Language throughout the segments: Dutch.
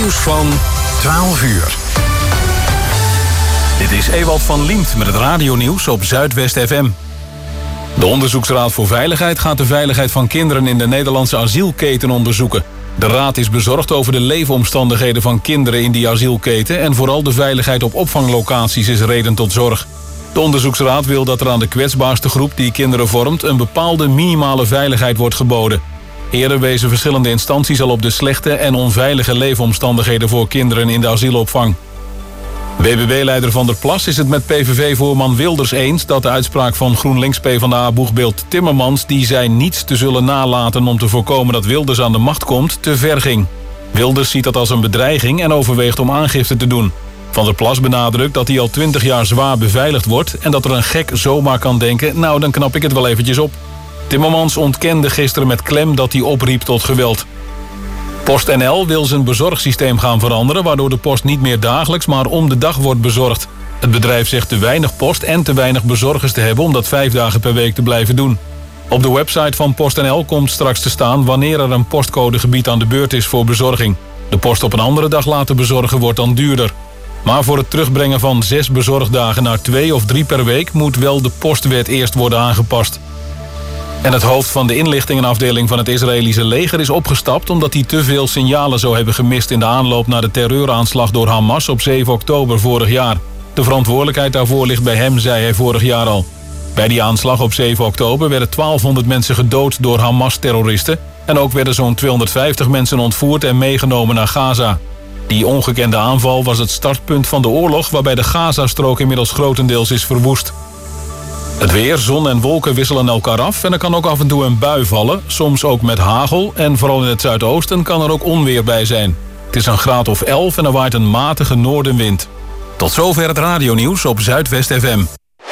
Nieuws van 12 uur. Dit is Ewald van Liemt met het radionieuws op Zuidwest FM. De Onderzoeksraad voor Veiligheid gaat de veiligheid van kinderen in de Nederlandse asielketen onderzoeken. De raad is bezorgd over de leefomstandigheden van kinderen in die asielketen en vooral de veiligheid op opvanglocaties is reden tot zorg. De onderzoeksraad wil dat er aan de kwetsbaarste groep die kinderen vormt een bepaalde minimale veiligheid wordt geboden. Eerder wezen verschillende instanties al op de slechte en onveilige leefomstandigheden voor kinderen in de asielopvang. BBB-leider Van der Plas is het met PVV-voorman Wilders eens dat de uitspraak van GroenLinks-PvdA-boegbeeld Timmermans, die zei niets te zullen nalaten om te voorkomen dat Wilders aan de macht komt, te ver ging. Wilders ziet dat als een bedreiging en overweegt om aangifte te doen. Van der Plas benadrukt dat hij al 20 jaar zwaar beveiligd wordt en dat er een gek zomaar kan denken, nou dan knap ik het wel eventjes op. Timmermans ontkende gisteren met klem dat hij opriep tot geweld. PostNL wil zijn bezorgsysteem gaan veranderen, waardoor de post niet meer dagelijks, maar om de dag wordt bezorgd. Het bedrijf zegt te weinig post en te weinig bezorgers te hebben om dat 5 dagen per week te blijven doen. Op de website van PostNL komt straks te staan wanneer er een postcodegebied aan de beurt is voor bezorging. De post op een andere dag laten bezorgen wordt dan duurder. Maar voor het terugbrengen van 6 bezorgdagen naar 2 of 3 per week moet wel de postwet eerst worden aangepast. En het hoofd van de inlichtingenafdeling van het Israëlische leger is opgestapt omdat hij te veel signalen zou hebben gemist in de aanloop naar de terreuraanslag door Hamas op 7 oktober vorig jaar. De verantwoordelijkheid daarvoor ligt bij hem, zei hij vorig jaar al. Bij die aanslag op 7 oktober werden 1200 mensen gedood door Hamas-terroristen en ook werden zo'n 250 mensen ontvoerd en meegenomen naar Gaza. Die ongekende aanval was het startpunt van de oorlog waarbij de Gazastrook inmiddels grotendeels is verwoest. Het weer, zon en wolken wisselen elkaar af en er kan ook af en toe een bui vallen, soms ook met hagel en vooral in het zuidoosten kan er ook onweer bij zijn. Het is een graad of 11 en er waait een matige noordenwind. Tot zover het radionieuws op Zuidwest FM.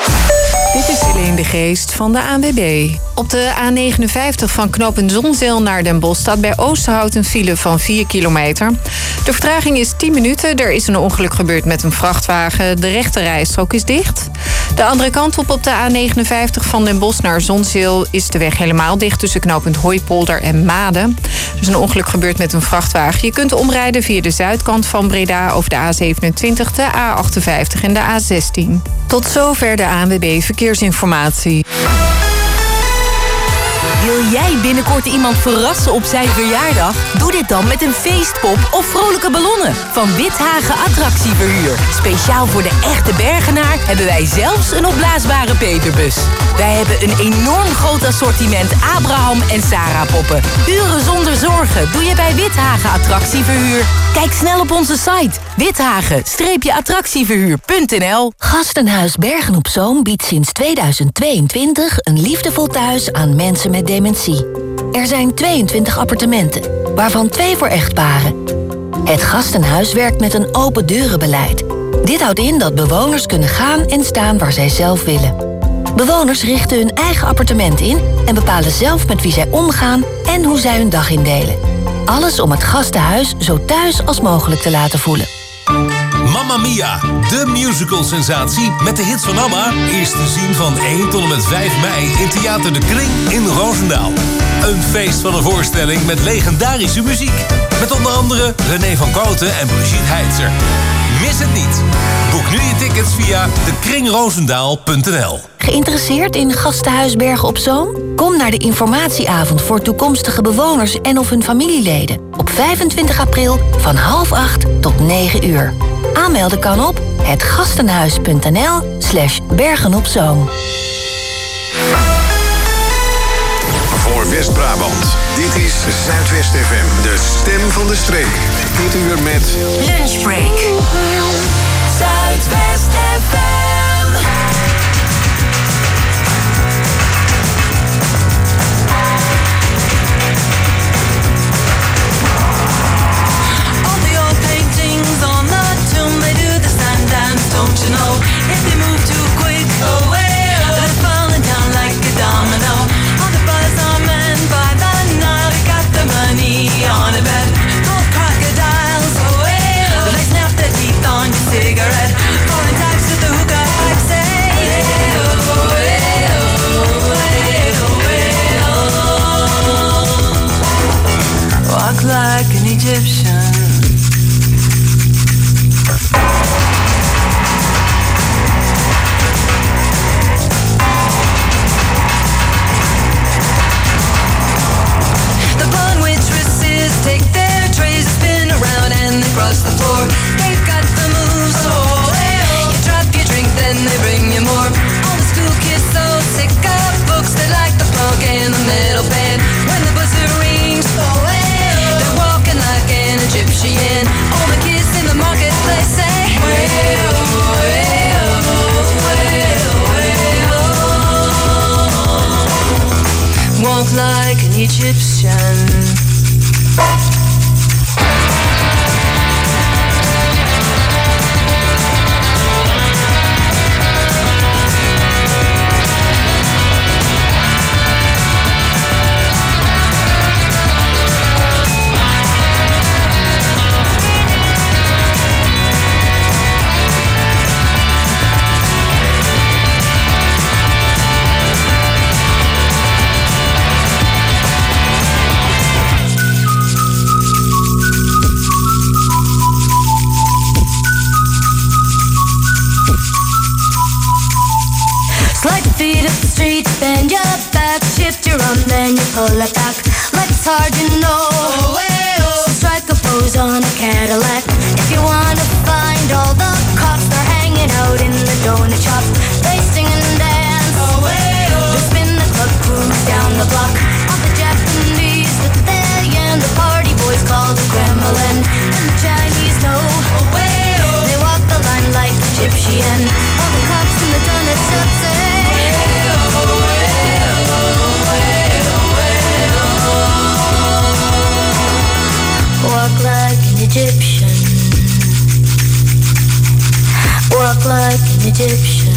Dit is Helene de Geest van de ANWB. Op de A59 van knooppunt Zonzeel naar Den Bosch staat bij Oosterhout een file van 4 kilometer. De vertraging is 10 minuten. Er is een ongeluk gebeurd met een vrachtwagen. De rechte rijstrook is dicht. De andere kant op de A59 van Den Bosch naar Zonzeel is de weg helemaal dicht tussen knooppunt Hooipolder en Maden. Er is een ongeluk gebeurd met een vrachtwagen. Je kunt omrijden via de zuidkant van Breda over de A27, de A58 en de A16. Tot zover de ANWB Verkeersinformatie. Wil jij binnenkort iemand verrassen op zijn verjaardag? Doe dit dan met een feestpop of vrolijke ballonnen van Withagen Attractieverhuur. Speciaal voor de echte Bergenaar hebben wij zelfs een opblaasbare peperbus. Wij hebben een enorm groot assortiment Abraham en Sarah poppen. Uren zonder zorgen doe je bij Withagen Attractieverhuur. Kijk snel op onze site withagen-attractieverhuur.nl. Gastenhuis Bergen op Zoom biedt sinds 2022 een liefdevol thuis aan mensen met dementie. Er zijn 22 appartementen, waarvan 2 voor echtparen. Het Gastenhuis werkt met een open deurenbeleid. Dit houdt in dat bewoners kunnen gaan en staan waar zij zelf willen. Bewoners richten hun eigen appartement in en bepalen zelf met wie zij omgaan en hoe zij hun dag indelen. Alles om het Gastenhuis zo thuis als mogelijk te laten voelen. Mamma Mia, de musical-sensatie met de hits van ABBA, is te zien van 1 tot en met 5 mei in Theater de Kring in Roosendaal. Een feest van een voorstelling met legendarische muziek. Met onder andere René van Koten en Brigitte Heitzer. Mis het niet. Boek nu je tickets via dekringroosendaal.nl. Geïnteresseerd in Gastenhuis Bergen op Zoom? Kom naar de informatieavond voor toekomstige bewoners en of hun familieleden. Op 25 april van 7:30 tot 9 uur. Aanmelden kan op hetgastenhuis.nl/bergenopzoom. Voor West-Brabant, dit is Zuidwest FM, de stem van de streek. Dit uur met Lunchbreak. Zuidwest FM. Don't you know, if they move too quick, they're falling down like a domino. All the buzz are men by the night, we got the money on a bet. Gold crocodiles, they snap their teeth on your cigarette. Foreign types with the hookah across the floor. They've got the moves, oh, you drop your drink, then they bring you more. All the school kids so sick of books, they like the punk and the metal band. When the buzzer rings, oh, they're walking like an Egyptian. All the kids in the marketplace say, well, walk like an Egyptian. Feet up the street, bend your back, shift your arm, then you pull it back. Like it's hard, you know. So strike a pose on a Cadillac. If you wanna find all the cops, they're hanging out in the donut shop. They sing and dance. They spin the club cruise down the block. All the Japanese with the yen, the party boys call the Kremlin, and the Chinese know. They walk the line like Egyptian. All the cops in the donut shop say, walk like an Egyptian. Walk like an Egyptian.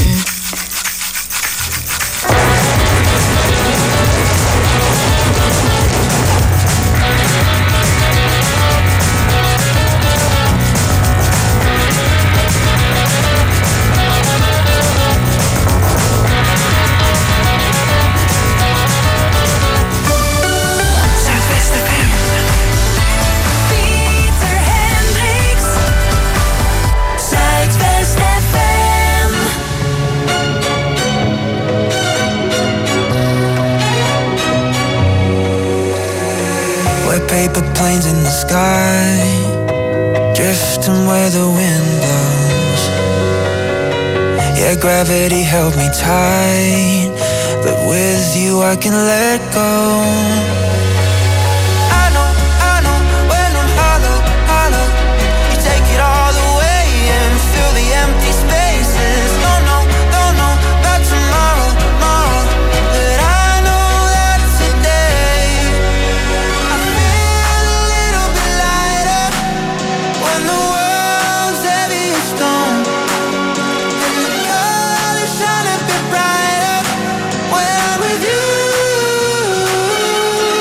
Paper planes in the sky, drifting where the wind blows. Yeah, gravity held me tight, but with you I can let go. I know, when I'm hollow, you take it all away and fill the empty spaces. Don't know about tomorrow, but I know that today I feel a little bit lighter when the world's heavy and stone, and the colors shine a bit brighter when I'm with you.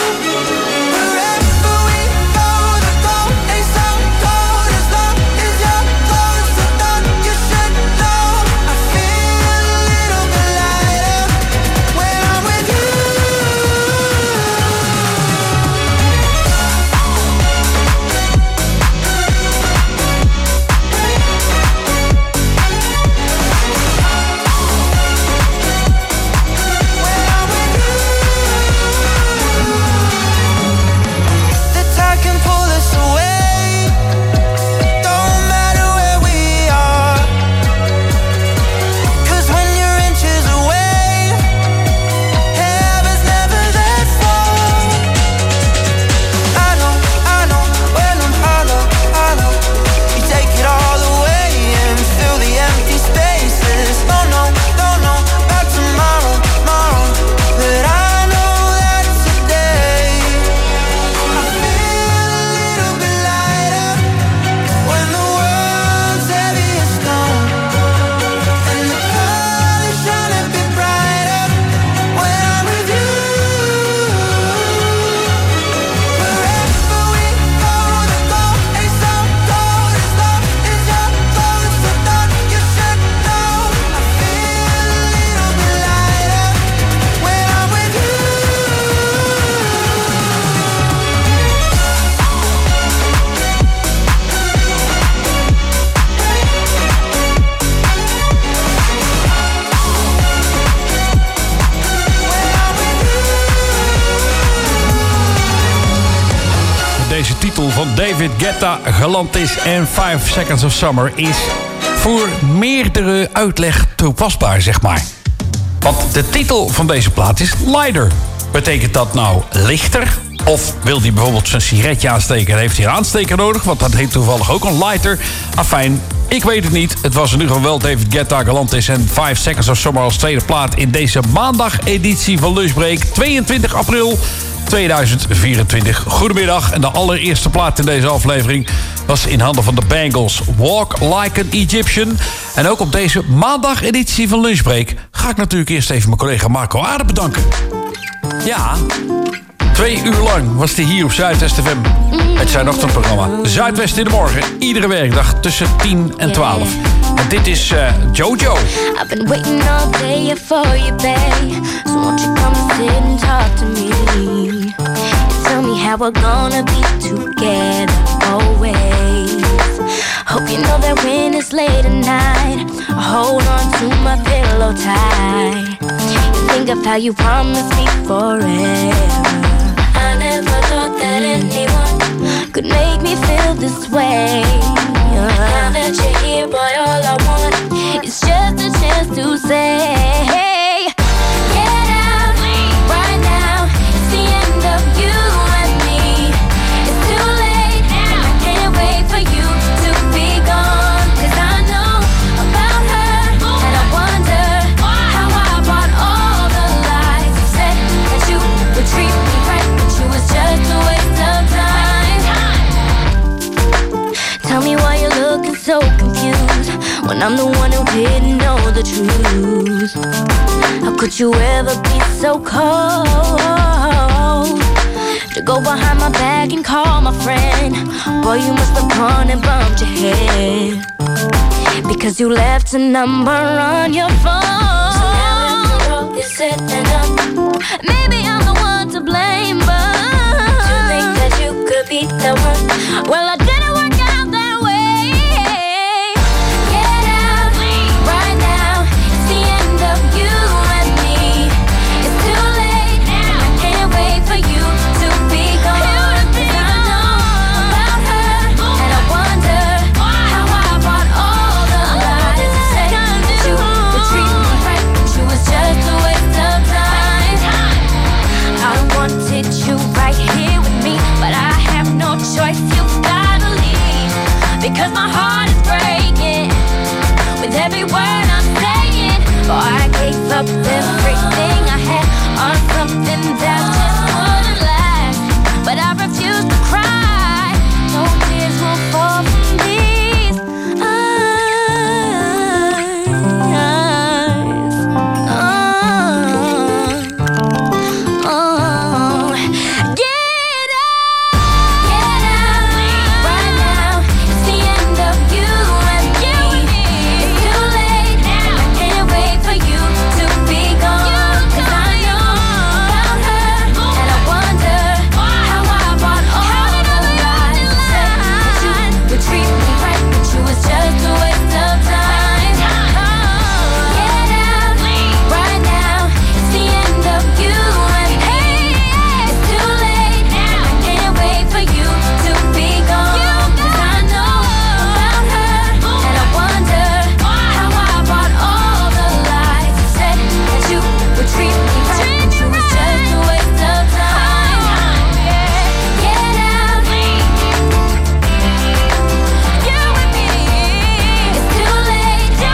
titel van David Guetta, Galantis en 5 Seconds of Summer is voor meerdere uitleg toepasbaar, zeg maar. Want de titel van deze plaat is Lighter. Betekent dat nou lichter? Of wil hij bijvoorbeeld zijn sigaretje aansteken en heeft hij een aansteker nodig? Want dat heet toevallig ook een lighter. Afijn, ik weet het niet. Het was in ieder geval wel David Guetta, Galantis en 5 Seconds of Summer als tweede plaat in deze maandag-editie van Lunchbreak, 22 april 2024. Goedemiddag. En de allereerste plaat in deze aflevering was in handen van de Bangles. Walk Like an Egyptian. En ook op deze maandag-editie van Lunchbreak ga ik natuurlijk eerst even mijn collega Marco Aarde bedanken. Ja, 2 uur lang was hij hier op Zuidwest FM. Het zijn ochtendprogramma Zuidwest in de morgen. Iedere werkdag tussen 10 en 12. En dit is Jojo. I've been waiting all day for you, babe. So won't you come and sit and talk to me? Tell me how we're gonna be together always. Hope you know that when it's late at night, I hold on to my pillow tight. You think of how you promised me forever. I never thought that anyone could make me feel this way. Now that you're here, boy, all I want is just a chance to say, get out right now. It's the end of you and me. It's too late now. I can't wait for you to be gone. 'Cause I know about her, and I wonder how I bought all the lies. You said that you would treat me right, but you was just a waste of time. Tell me why you're looking so confused when I'm the one who didn't know the truth. How could you ever be so cold to go behind my back and call my friend? Boy, you must have gone and bumped your head because you left a number on your phone. So now that the world is setting up, maybe I'm the one to blame, but to think that you could be the one, well, I didn't work out that way. Get out right now. It's the end of you and me. It's too late now. I can't wait for you to be gone. 'Cause I know about her, and I wonder how I bought all the lies. You said that you would treat me right, but you was just a waste of time. I wanted you right here with me, but I have no choice. You gotta leave because my heart is breaking with every word I'm saying. Oh, I gave up everything I had on something that just wouldn't last, but I refuse to cry. No tears will fall from these eyes. Oh. Get out right now. It's the end of you and me. It's too late now. I can't wait for you to be gone. 'Cause I know about her, and I wonder how I bought all the lies. You said that you would treat me right, but you was just a waste of time. Get out right now. It's the end of you and me. It's too late now. I can't wait for you to be gone. 'Cause I know about her, and I wonder how I bought all the lies. You said that you would treat me right, but you was just a waste of time. Get out, you and me. It's too late, you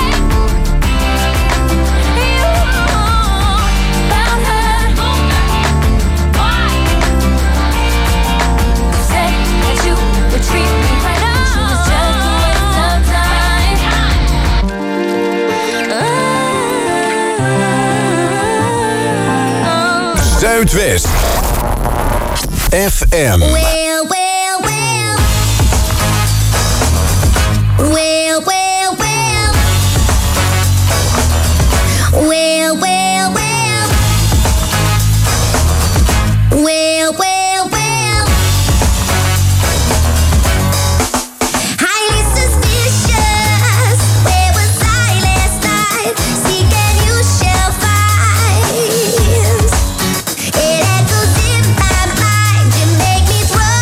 about her. You said that you would treat me right, but you was just a waste of time. Zuidwest FM. Well, well, well. Well, well, well. Well, well, well. Well, well, well. Highly suspicious. Where was I last night? Seek and you shall find. It echoes in my mind. You make me throw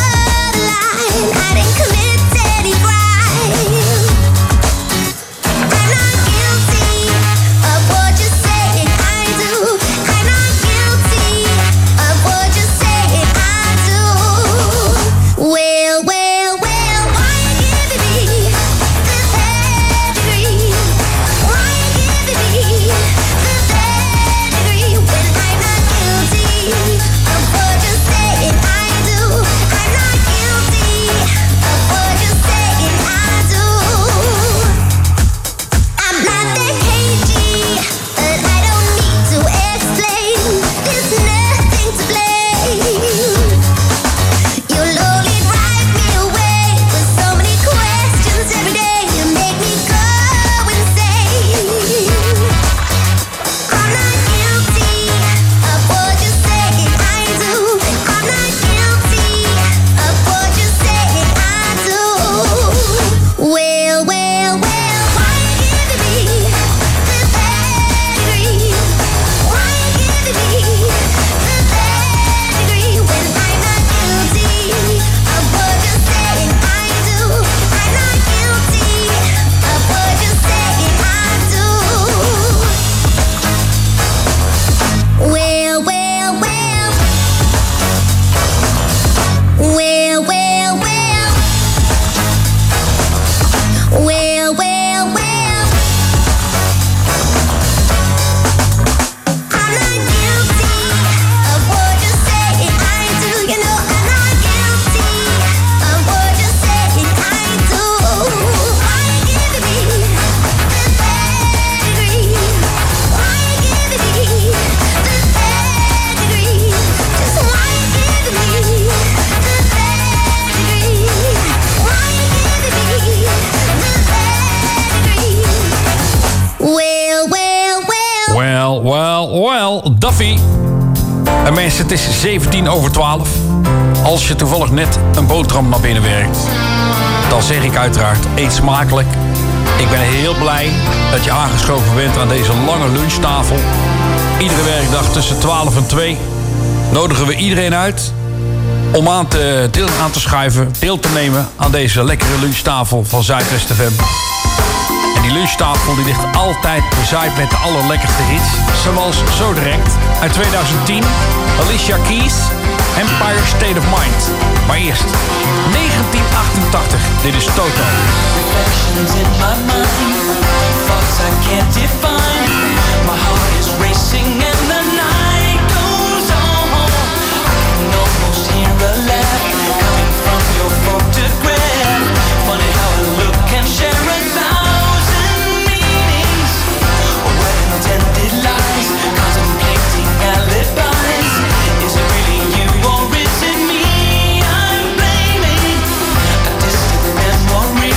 Duffy. En mensen, het is 12:17. Als je toevallig net een boterham naar binnen werkt, dan zeg ik uiteraard, eet smakelijk. Ik ben heel blij dat je aangeschoven bent aan deze lange lunchtafel. Iedere werkdag tussen 12 en 2 nodigen we iedereen uit om aan te schuiven, deel te nemen aan deze lekkere lunchtafel van Zuidwest FM. En die lunchtafel die ligt altijd bezaaid met de allerlekkerste hits. Zoals zo direct uit 2010, Alicia Keys, Empire State of Mind. Maar eerst 1988, dit is Toto. Reflections in my mind, thoughts I can't define. My heart is racing and the night goes on. I can almost hear a laugh coming from your photograph. Funny how a look can share 1,000 meanings. Well-intended lies, contemplating alibis. Is it really you or is it me I'm blaming? A distant memory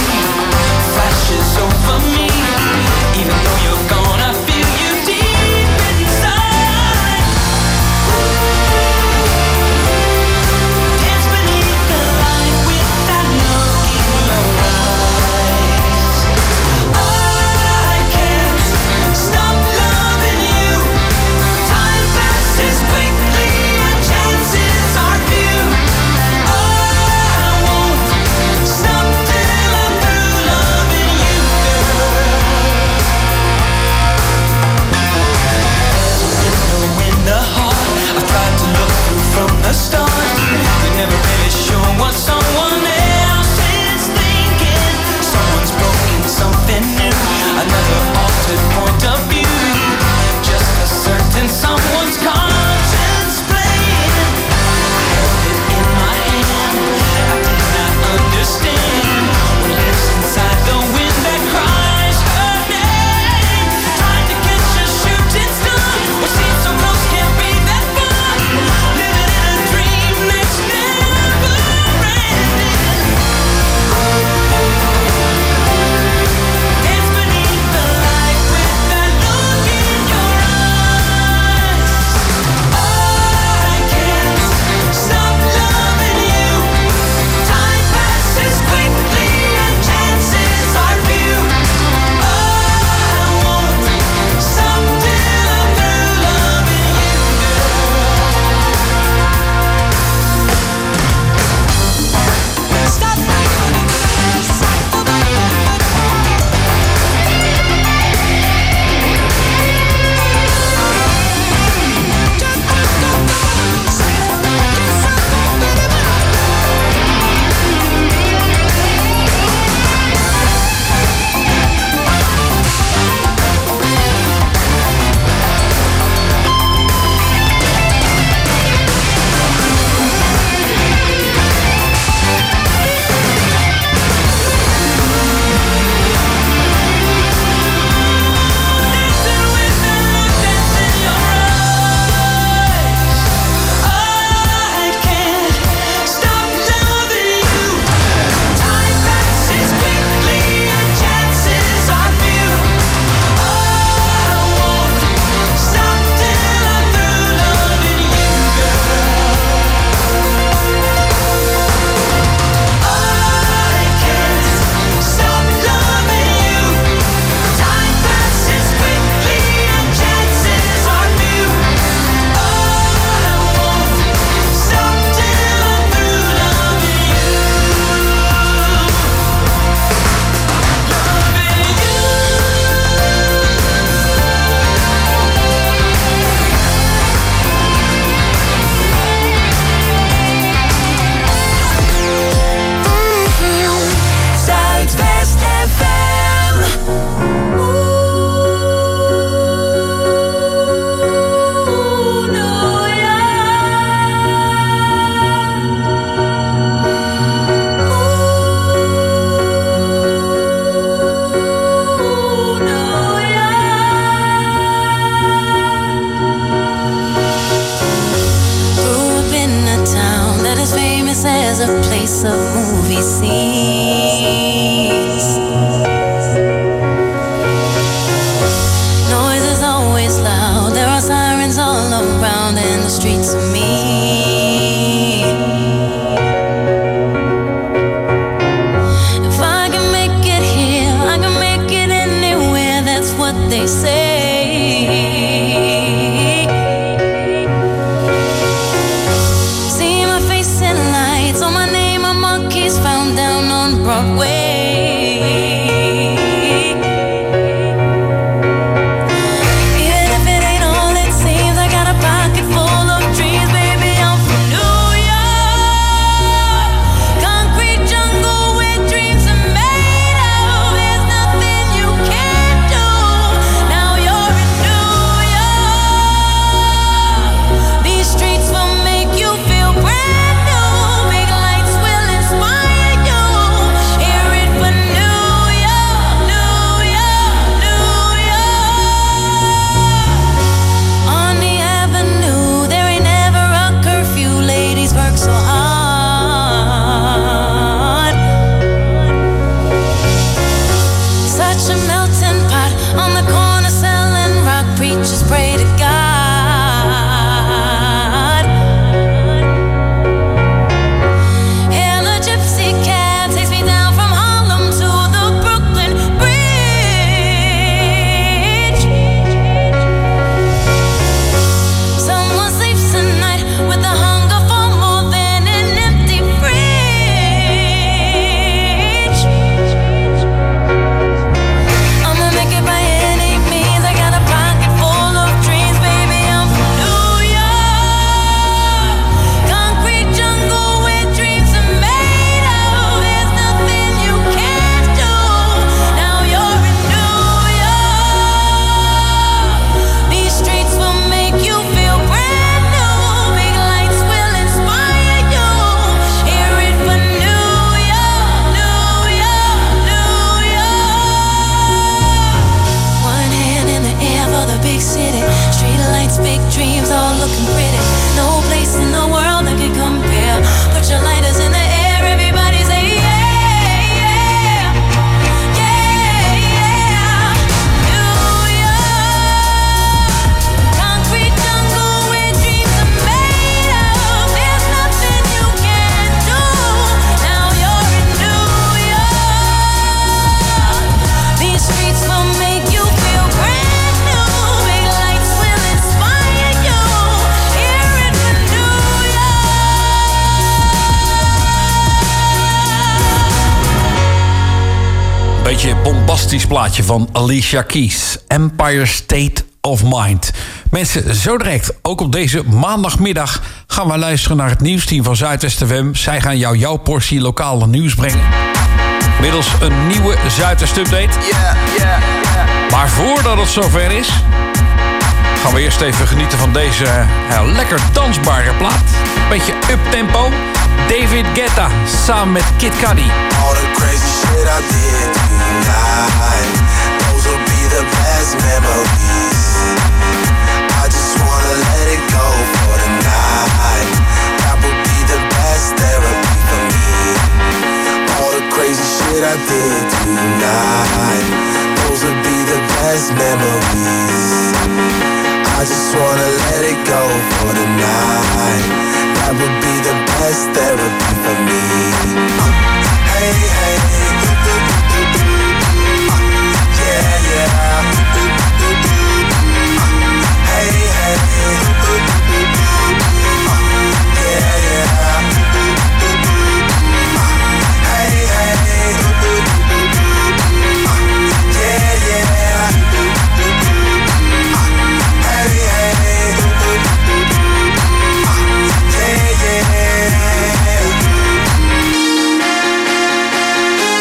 flashes over me. Even though you're gone, I feel you deep inside. what they say. See my face in lights, on my name a monkey's found down on Broadway. Bombastisch plaatje van Alicia Keys. Empire State of Mind. Mensen, zo direct, ook op deze maandagmiddag, gaan we luisteren naar het nieuwsteam van Zuidwest FM. Zij gaan jouw portie lokale nieuws brengen. Middels een nieuwe Zuidwest Update. Maar voordat het zover is, gaan we eerst even genieten van deze lekker dansbare plaat. Beetje uptempo. David Guetta samen met Kid Cudi. All the crazy shit I did tonight, those will be the best memories. I just wanna let it go for the night. That would be the best therapy for me. All the crazy shit I did tonight, those will be the best memories. I just wanna let it go for the night. That would be the best therapy for me. Hey, hey, yeah, yeah. Hey, hey, yeah, yeah. Hey, hey, yeah, yeah. Hey, hey. Yeah, yeah.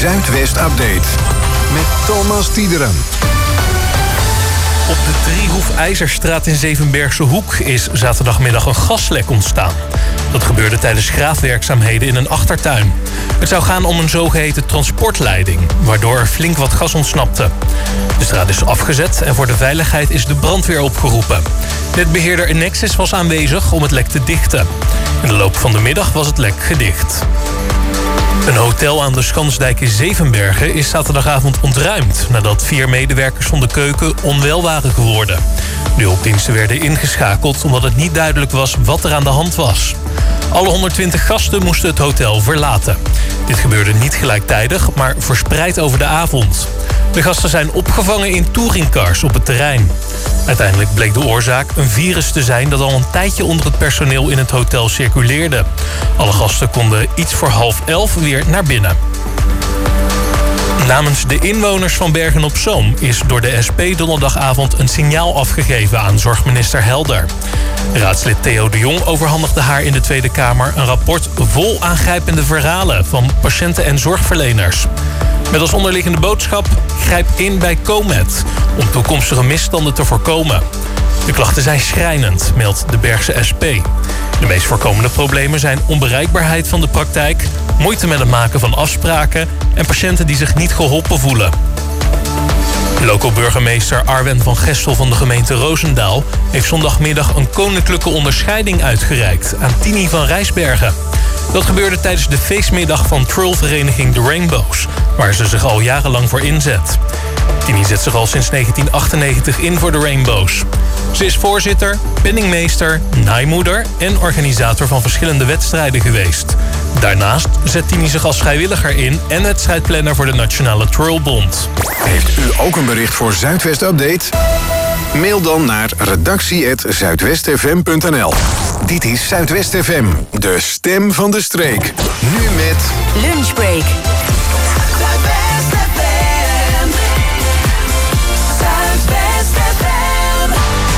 Zuidwest Update. Met Thomas Tiederen. Op de Driehoef-IJzerstraat in Zevenbergse Hoek is zaterdagmiddag een gaslek ontstaan. Dat gebeurde tijdens graafwerkzaamheden in een achtertuin. Het zou gaan om een zogeheten transportleiding, waardoor er flink wat gas ontsnapte. De straat is afgezet en voor de veiligheid is de brandweer opgeroepen. Netbeheerder Enexis was aanwezig om het lek te dichten. In de loop van de middag was het lek gedicht. Een hotel aan de Schansdijk in Zevenbergen is zaterdagavond ontruimd nadat 4 medewerkers van de keuken onwel waren geworden. De hulpdiensten werden ingeschakeld omdat het niet duidelijk was wat er aan de hand was. Alle 120 gasten moesten het hotel verlaten. Dit gebeurde niet gelijktijdig, maar verspreid over de avond. De gasten zijn opgevangen in touringcars op het terrein. Uiteindelijk bleek de oorzaak een virus te zijn dat al een tijdje onder het personeel in het hotel circuleerde. Alle gasten konden iets voor 10:30 weer naar binnen. Namens de inwoners van Bergen-op-Zoom is door de SP donderdagavond een signaal afgegeven aan zorgminister Helder. Raadslid Theo de Jong overhandigde haar in de Tweede Kamer een rapport vol aangrijpende verhalen van patiënten en zorgverleners. Met als onderliggende boodschap: grijp in bij Comet om toekomstige misstanden te voorkomen. De klachten zijn schrijnend, meldt de Bergse SP. De meest voorkomende problemen zijn onbereikbaarheid van de praktijk, moeite met het maken van afspraken en patiënten die zich niet geholpen voelen. Loco-burgemeester Arwen van Gestel van de gemeente Roosendaal heeft zondagmiddag een koninklijke onderscheiding uitgereikt aan Tini van Rijsbergen. Dat gebeurde tijdens de feestmiddag van Trollvereniging The Rainbows, waar ze zich al jarenlang voor inzet. Tini zet zich al sinds 1998 in voor de Rainbows. Ze is voorzitter, penningmeester, naaimoeder en organisator van verschillende wedstrijden geweest. Daarnaast zet Tini zich als vrijwilliger in en wedstrijdplanner voor de Nationale Trollbond. Heeft u ook een bericht voor Zuidwest Update? Mail dan naar redactie@zuidwestfm.nl. Dit is Zuidwest FM, de stem van de streek. Nu met Lunchbreak. Zuidwest FM. Zuidwest FM.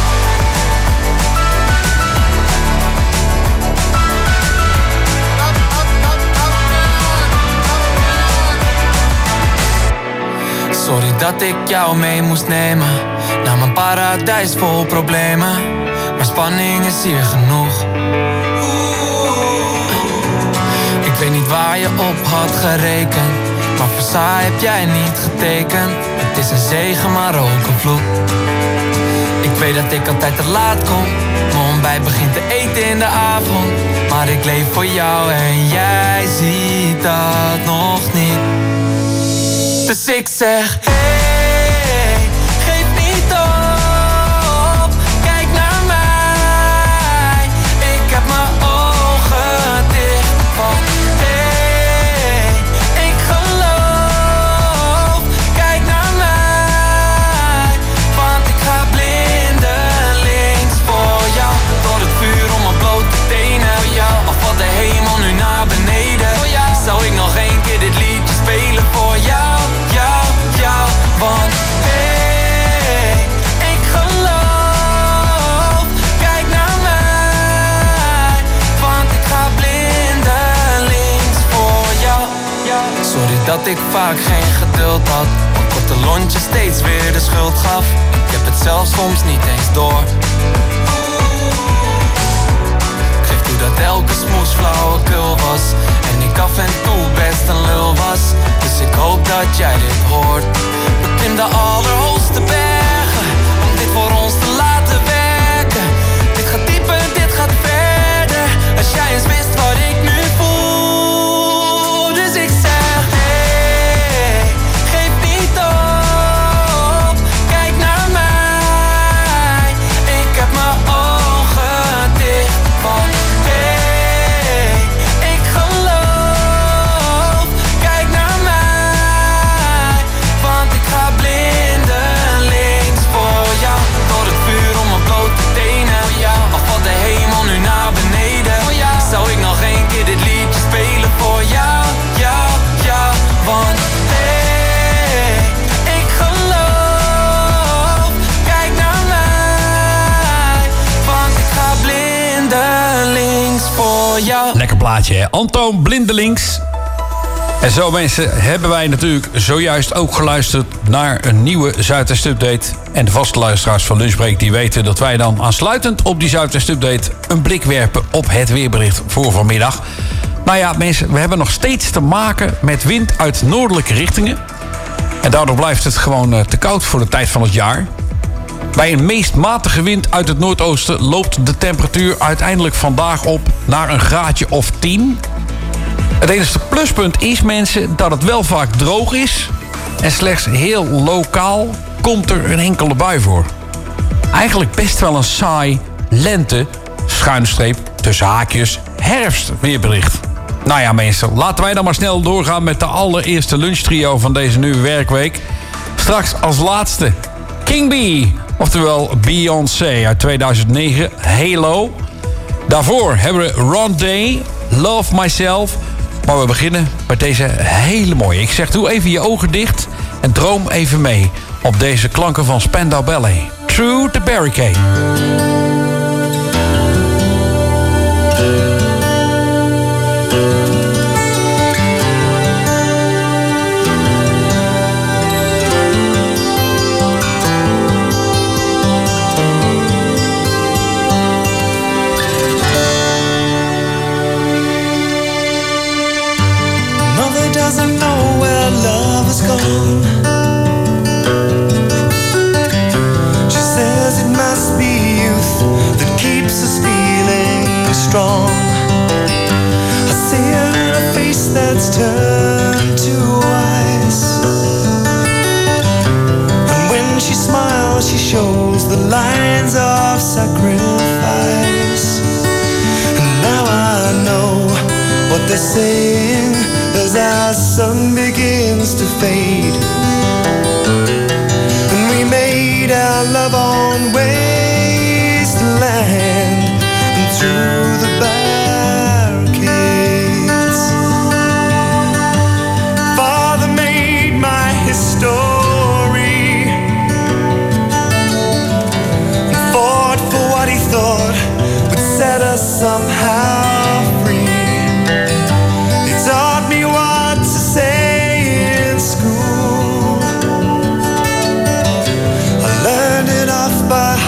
Sorry dat ik jou mee moest nemen naar mijn paradijs vol problemen, maar spanning is hier genoeg. Ik weet niet waar je op had gerekend, maar voor saai heb jij niet getekend. Het is een zegen, maar ook een vloek. Ik weet dat ik altijd te laat kom, mijn ontbijt begint te eten in de avond, maar ik leef voor jou en jij ziet dat nog niet. Dus ik zeg, hey, geef niet op, kijk naar mij. Ik heb mijn ogen dicht, want hey, ik geloof. Kijk naar mij, want ik ga blindelings voor jou. Door het vuur om mijn blote tenen voor jou. Al valt de hemel nu naar beneden voor jou, zou ik nog één keer dit liedje spelen voor jou. Want hey, ik geloof. Kijk naar mij, want ik ga blindelings voor jou. Sorry dat ik vaak geen geduld had, maar korte lontje steeds weer de schuld gaf. Ik heb het zelf soms niet eens door. Ik geef toe dat elke smoes flauwekul was en ik af en toe best een lul was. Dus ik hoop dat jij dit hoort. Beklim de allerhoogste bergen om dit voor ons te laten werken. Dit gaat dieper, dit gaat verder. Als jij eens wist wat ik nu voel. Dus ik zeg, hey, geef niet op. Kijk naar mij. Ik heb mijn ogen dicht. Want hey, ik geloof. Kijk naar mij, want ik ga blindelings voor jou. Door het vuur om mijn blote tenen voor jou. Al valt de hemel nu naar beneden voor jou, zou ik nog één keer dit liedje spelen voor jou. Want hey, ik geloof. Kijk naar mij, want ik ga blindelings voor jou. Lekker plaatje, hè? Antoon Blindelings. En zo mensen hebben wij natuurlijk zojuist ook geluisterd naar een nieuwe Zuidwest Update. En de vaste luisteraars van Lunchbreak die weten dat wij dan aansluitend op die Zuidwest Update een blik werpen op het weerbericht voor vanmiddag. Nou ja mensen, we hebben nog steeds te maken met wind uit noordelijke richtingen. En daardoor blijft het gewoon te koud voor de tijd van het jaar. Bij een meest matige wind uit het noordoosten loopt de temperatuur uiteindelijk vandaag op naar een graadje of 10. Het enige pluspunt is, mensen, dat het wel vaak droog is. En slechts heel lokaal komt er een enkele bui voor. Eigenlijk best wel een saai lente, schuinstreep, tussen haakjes, herfstweerbericht. Nou ja mensen, laten wij dan maar snel doorgaan met de allereerste lunchtrio van deze nieuwe werkweek. Straks als laatste King B, oftewel Beyoncé uit 2009, Halo. Daarvoor hebben we Rondé, Love Myself. Maar we beginnen met deze hele mooie. Ik zeg, doe even je ogen dicht en droom even mee op deze klanken van Spandau Ballet. Through the Barricade. Doesn't know where love is gone. She says it must be youth that keeps us feeling strong. I see her in a face that's turned to ice, and when she smiles she shows the lines of sacrifice. And now I know what they're saying as our sun begins to fade, and we made our love on wasteland and through the barricades. Father made my history and fought for what he thought would set us somehow free. Taught me what to say in school. I learned it off by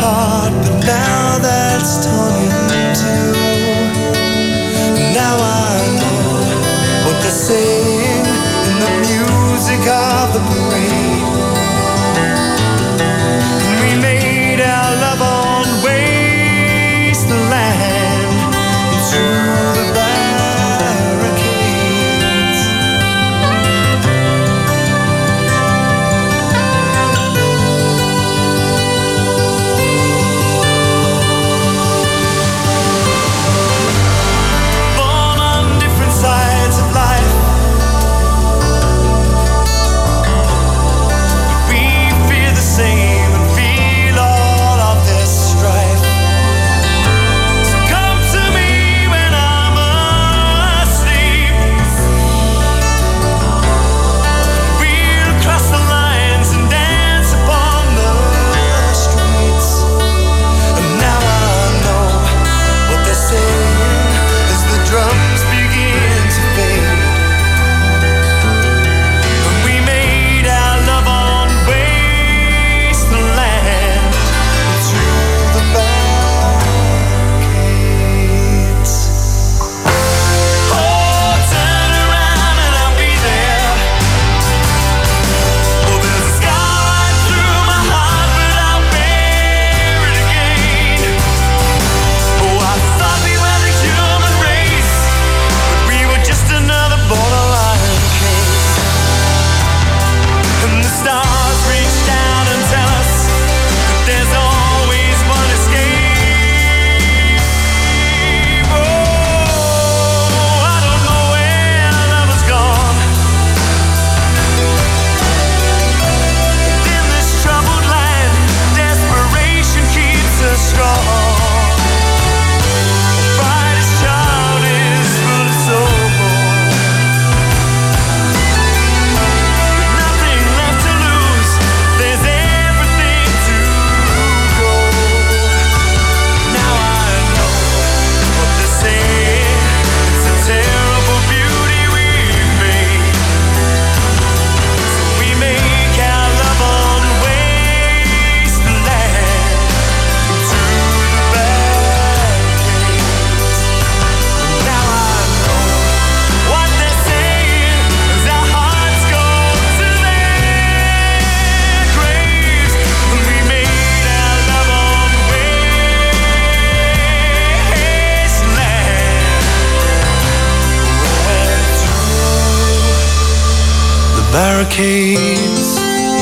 decades.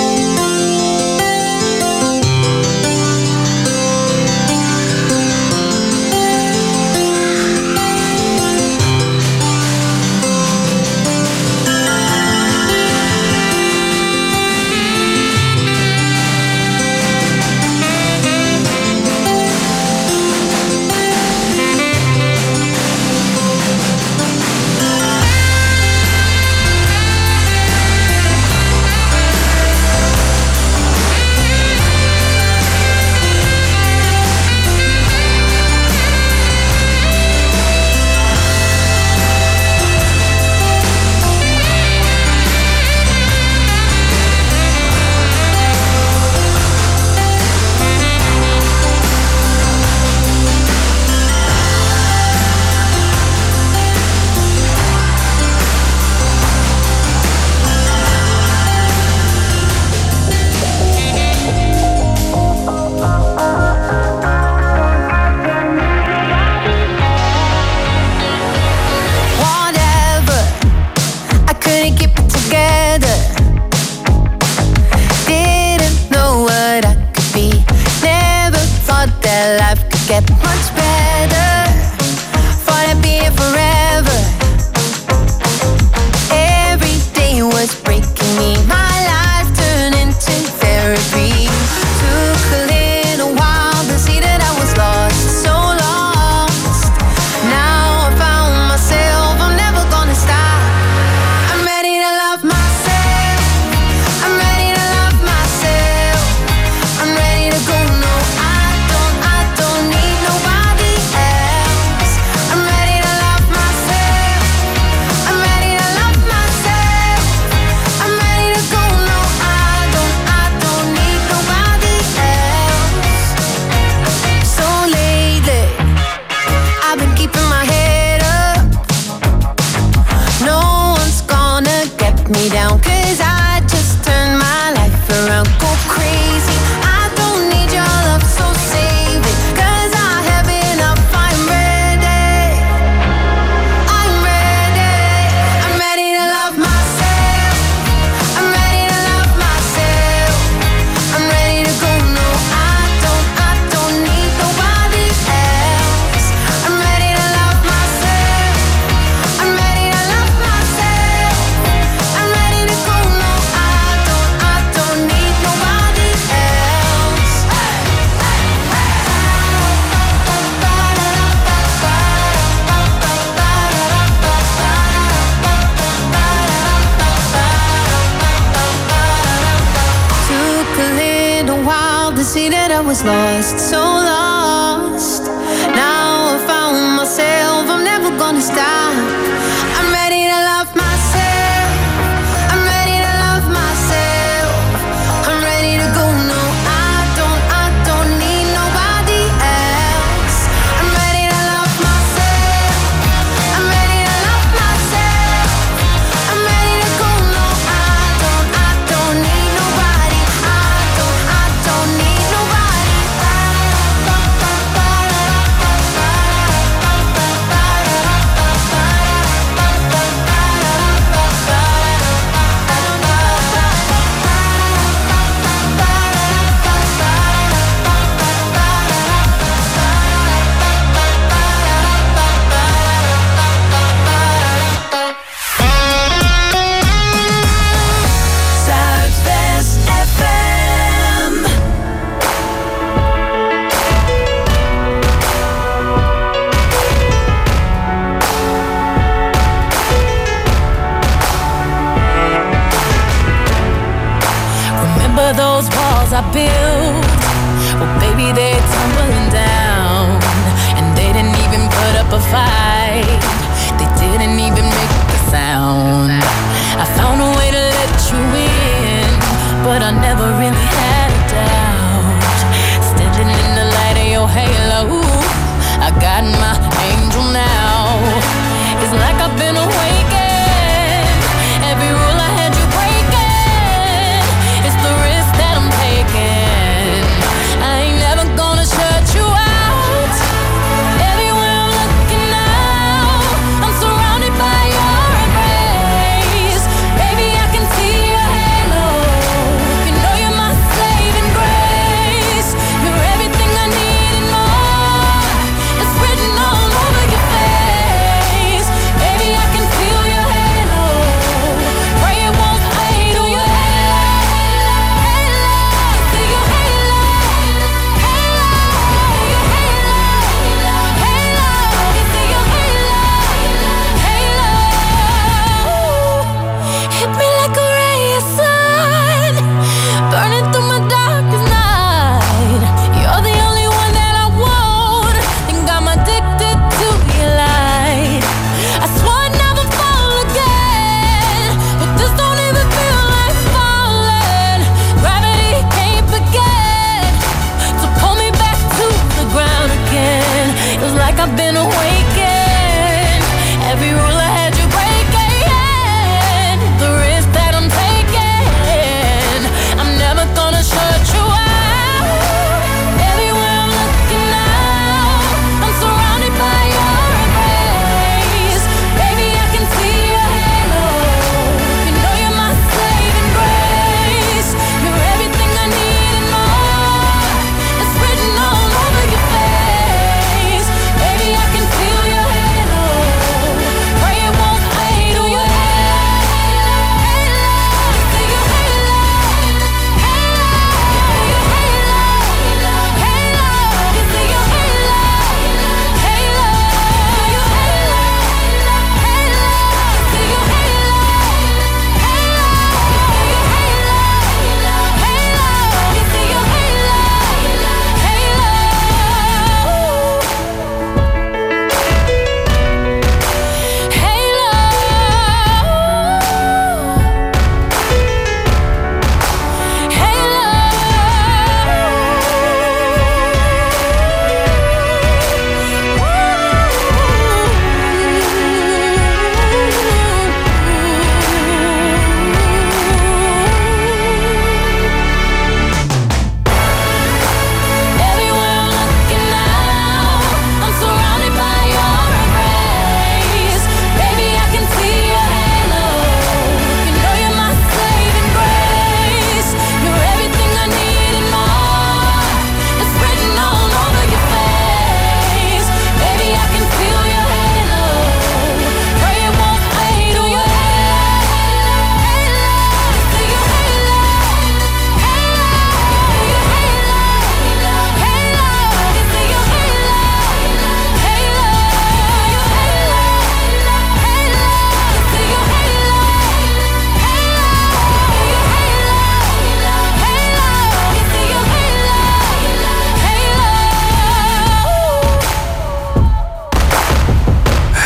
was lost, so lost. Now I found myself, I'm never gonna stop. I'm ready to love myself. I'm ready to love myself. I'm ready to go, no, I don't need nobody else. I'm ready to love myself. I'm ready to love myself. I'm ready to go, no, I don't need nobody. I don't need nobody. Zuidwest FM. Remember those walls I built? Well, baby, they're tumbling down. And they didn't even put up a fight. They didn't even make a sound. I found a way to let you in, but I never really had a doubt. Standing in the light of your halo, I got my angel now. It's like I've been awakened. Every rule I had you breaking. It's the risk that I'm taking. I ain't never gonna shut you out. Everywhere I'm looking now, I'm surrounded by your embrace. Baby, I can see your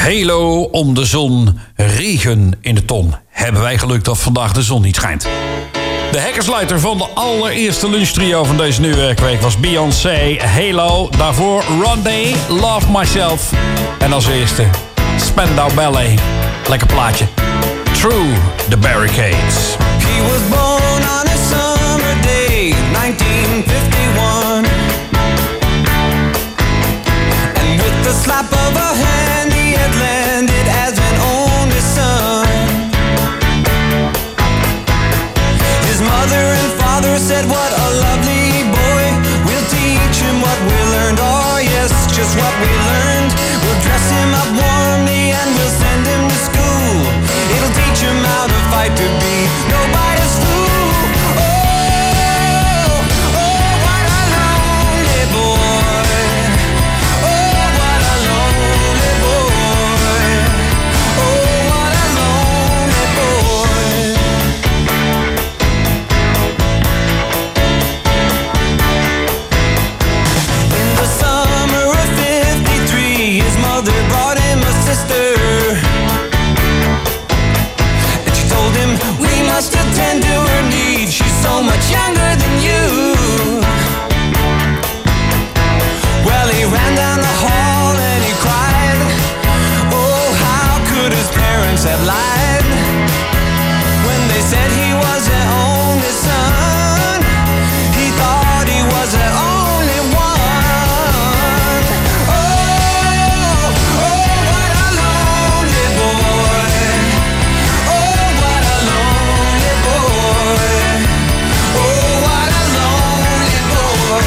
Halo om de zon, regen in de ton. Hebben wij geluk dat vandaag de zon niet schijnt. De hekkersluiter van de allereerste lunchtrio van deze nieuwe werkweek was Beyoncé, Halo. Daarvoor Rondé, Love Myself. En als eerste Spandau Ballet. Lekker plaatje. Through the Barricades. He was born on a summer day, 1951. And with the slap of a hand he had landed as an only son. His mother and father said, what a lovely boy. We'll teach him what we learned. Oh yes, just what we learned. We'll dress him up warmly and we'll send him to school. It'll teach him how to fight to be nobody's fool. Oh, oh, what a lonely boy. Oh, what a lonely boy. Oh, what a lonely boy. In the summer of 53, his mother brought him a sister. We must attend to her needs. She's so much younger than you. Well, he ran down the hall and he cried. Oh, how could his parents have lied when they said he was their only son? He thought he was their only one. Oh, oh, what a lonely boy. Oh, what a lonely boy. Oh, what a lonely boy.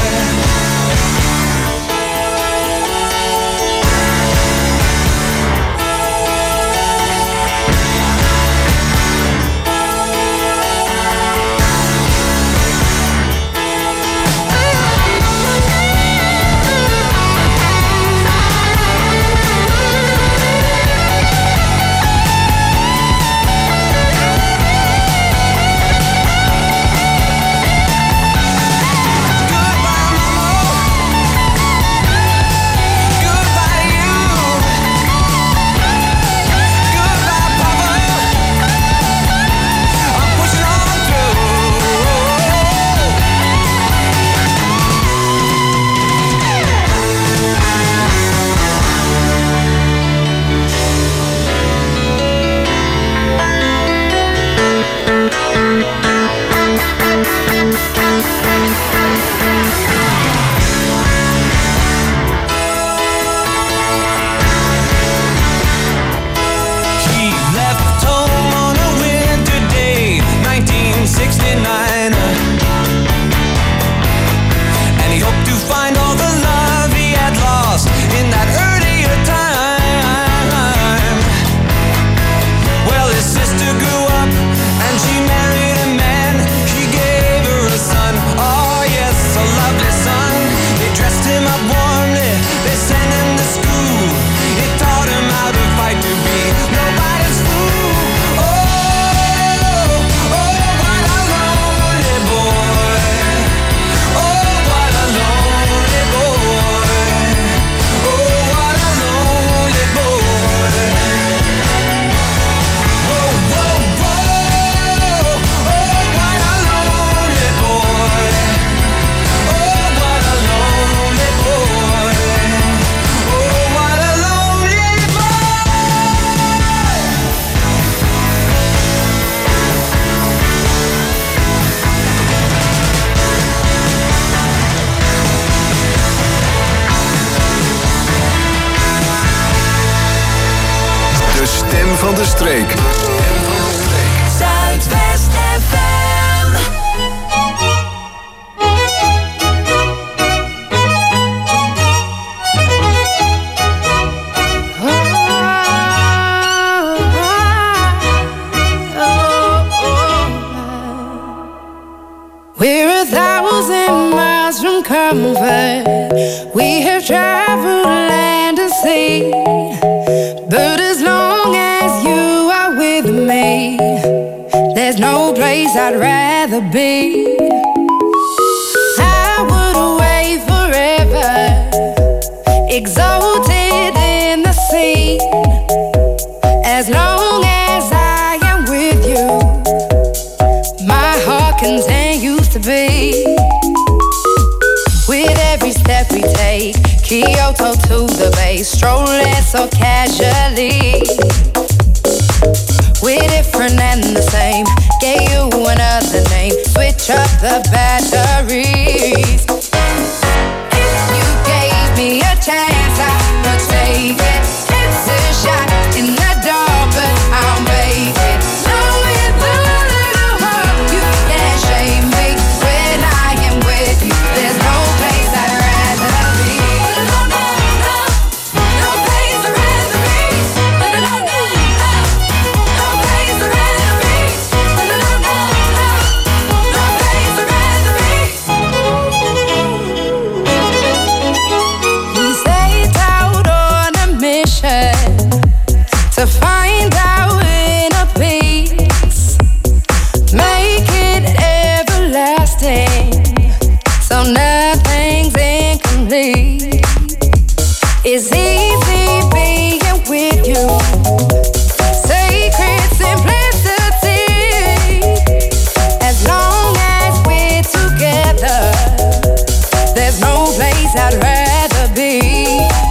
He left home on a winter day, 1969. And he hoped to find all the love he had lost in that earlier time. Well, his sister grew up and she married a man. He gave her a son, oh yes, a lovely son. They dressed him up warmly, they sent him to school. It taught him how to fight to be nobody's fool. Oh, oh, what a lonely boy. Oh, what a lonely boy. Oh, what a lonely boy. Whoa, whoa, whoa. Oh, what a lonely boy. Oh, what a lonely boy. Oh, what a lonely boy. De stem van de streek. Zuidwest FM. We're 1,000 miles from comfort. We have traveled land and sea. But as long as you are with me, there's no place I'd rather be. I would away forever, exalted in the sea. take Kyoto to the bay, strolling so casually. We're different and the same. Gave you another name. Switch up the batteries. If you gave me a chance, I would take it. It's a shot in the dark, but I'll make it. Knowing the little heart, you can't shame me. When I am with you, there's no place I'd rather be. No, no, no, no place I'd rather be. No, no, no, no. To find our inner peace, make it everlasting, so nothing's incomplete. It's easy being with you, sacred simplicity. As long as we're together, there's no place I'd rather be.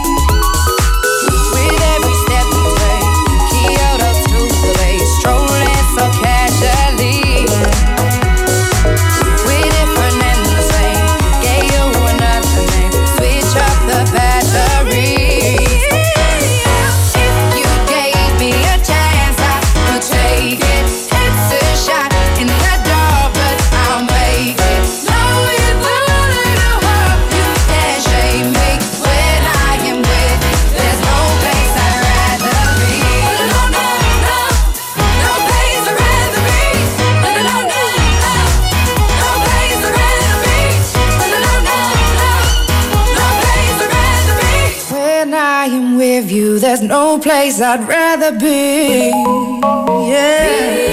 There's no place I'd rather be. Yeah.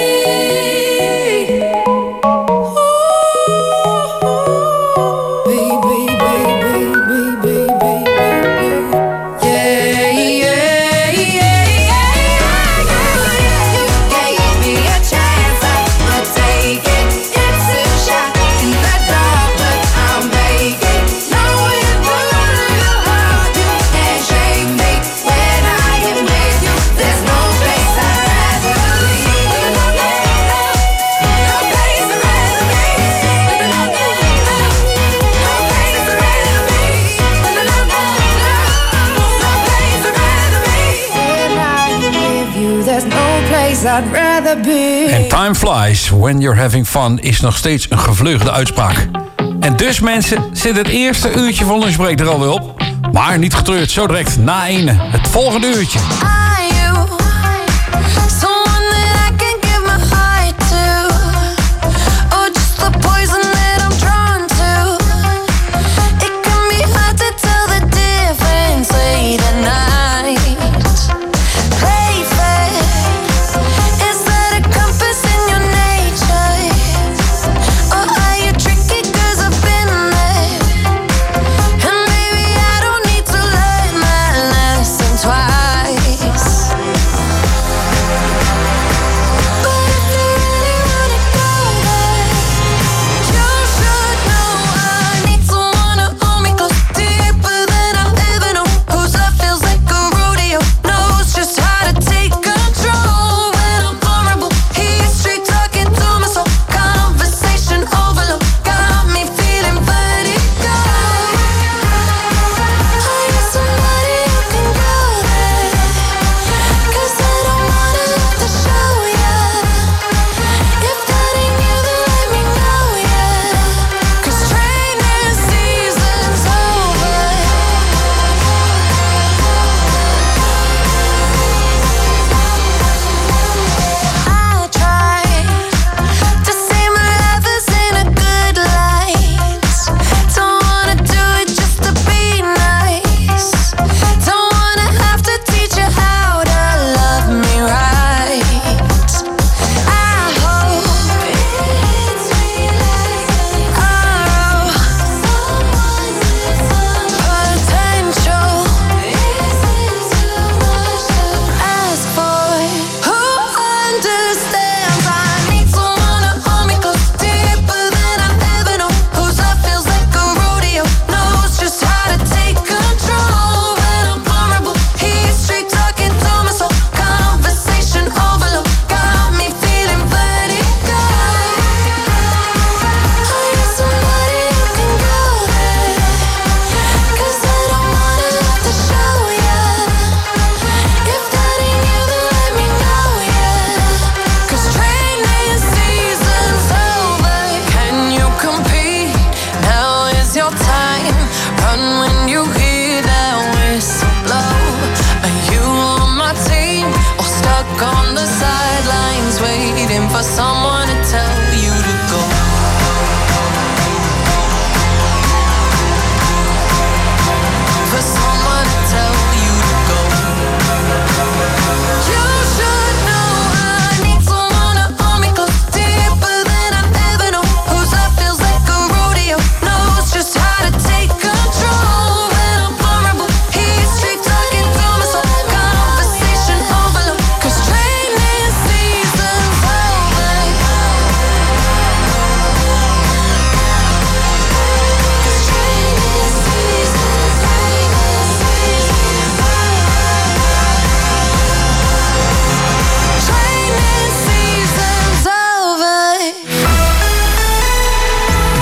I'd rather be. En time flies when you're having fun is nog steeds een gevleugelde uitspraak. En dus mensen, zit het eerste uurtje van Lunchbreak er alweer op. Maar niet getreurd, zo direct na 1 het volgende uurtje. Twice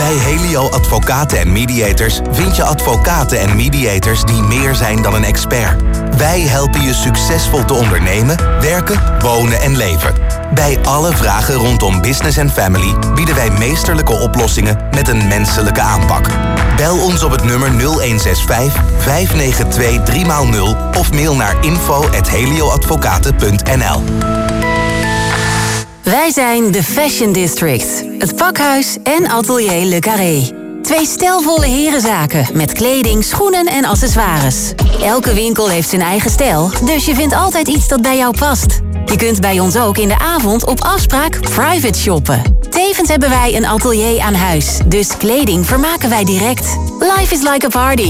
Bij Helio Advocaten en Mediators vind je advocaten en mediators die meer zijn dan een expert. Wij helpen je succesvol te ondernemen, werken, wonen en leven. Bij alle vragen rondom business en family bieden wij meesterlijke oplossingen met een menselijke aanpak. Bel ons op het nummer 0165 592 3x0 of mail naar info@helioadvocaten.nl. Wij zijn de Fashion District, het pakhuis en atelier Le Carré. 2 stijlvolle herenzaken met kleding, schoenen en accessoires. Elke winkel heeft zijn eigen stijl, dus je vindt altijd iets dat bij jou past. Je kunt bij ons ook in de avond op afspraak private shoppen. Tevens hebben wij een atelier aan huis, dus kleding vermaken wij direct. Life is like a party.